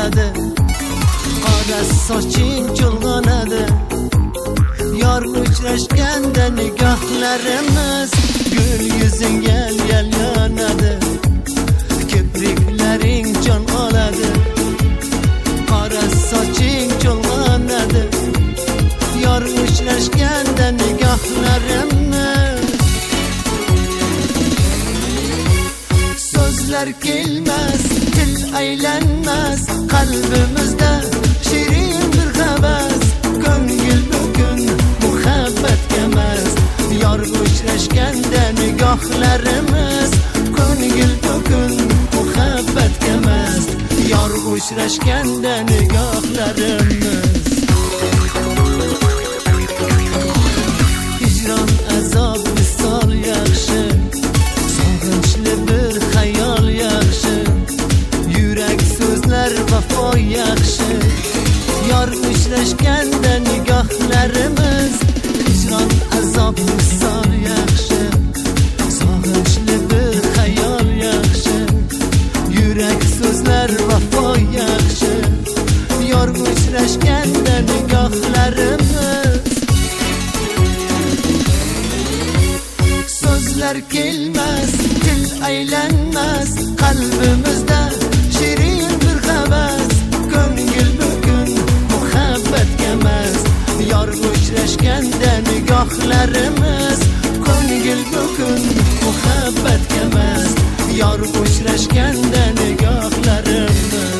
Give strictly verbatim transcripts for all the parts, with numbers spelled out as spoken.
chulg'anadi, qora soching chulg'anadi. Yor uchrashganda nigohlarimiz gul yuzing yal yal yonadi. Kipriklaring jon oladi, qora soching chulg'anadi. Yor uchrashganda nigohlarimiz so'zlar kelmas, til aylanmas, qalbimizda shirin bir havas. Ko'ngil bugun muhabbatga mast, yor uchrashganda nigohlarimiz. Ko'ngil bugun muhabbatga mast, yor uchrashganda nigohlarimiz. Hijron azob misol yaxshi, sog'inchli bir xayol yaxshi, yurak so'zlar vafo yaxshi. Yor uchrashganda nigohlarimiz. Hijron azob misol yaxshi, sog'inchli bir xayol yaxshi, yurak so'zlar vafo yaxshi. Yor uchrashganda nigohlarimiz. So'zlar kelmas, til aylanmas, qalbimizda shirin bir havas. Ko'ngil bugun muhabbatga mast, yor uchrashganda nigohlarimiz. Ko'ngil bugun muhabbatga mast, yor uchrashganda nigohlarimiz.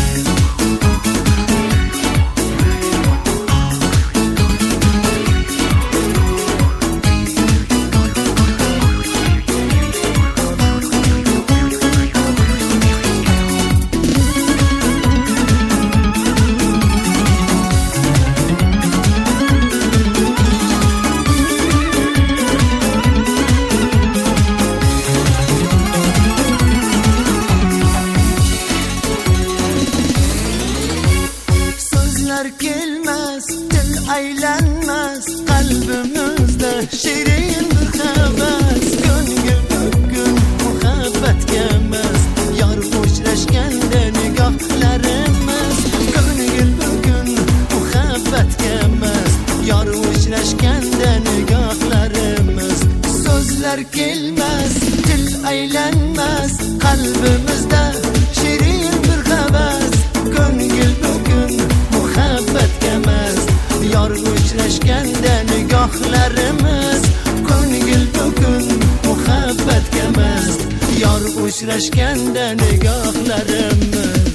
Kelmas, til aylanmas, qalbimizda shirin bir havas. Ko'ngil bugun muhabbatga mast, yor uchrashganda nigohlarimiz. Ko'ngil bugun muhabbatga mast, yor uchrashganda nigohlarimiz. So'zlar kelmas, til aylanmas, qalbimizda shirin bir havas. Ko'ngil bugun muhabbatga mast, yor uchrashganda nigohlarimiz. Ko'ngil bugun muhabbatga mast, yor uchrashganda nigohlarimiz.